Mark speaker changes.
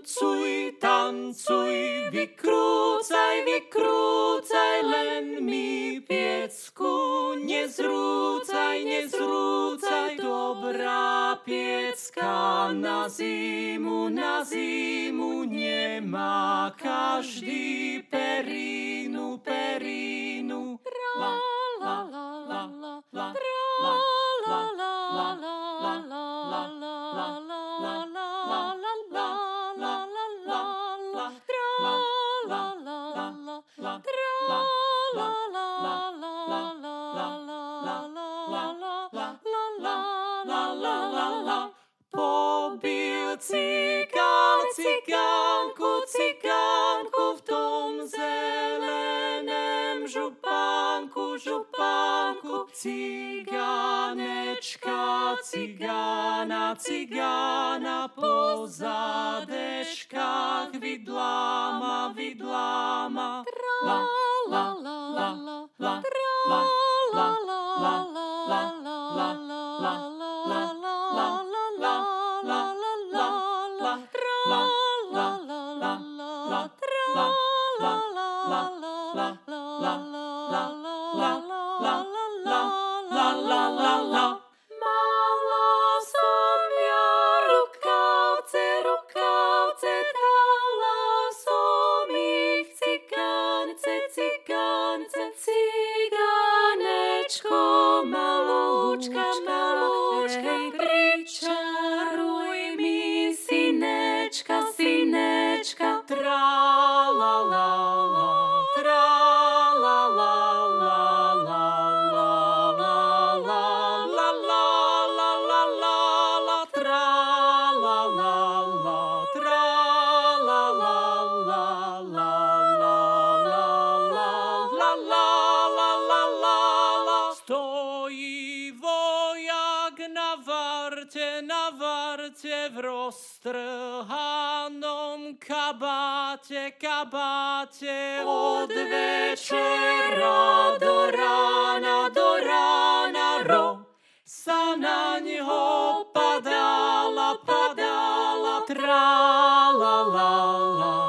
Speaker 1: Tancuj, tancuj, vykrúcaj, vykrúcaj, len mi piecku nezrúcaj, nezrúcaj. Dobrá piecka na zimu nemá každý perínu, perínu. La, la, la, la, la, la, la, la, la, la, la, la, pobil cikán cikánku v tom zeleném župánku, cigána po zádeškách vidláma. La, la, la, la, la, la, la, la, la, la, la, Mala som ja rukavce, dala som ich cikánce, cigánečko malúčka, pričaruj mi synečka, tra-la-la-la, stojí vojak na varte v roztrhanom kabáte, od večera do rána, sa na ňo padala, tra-la-la-la.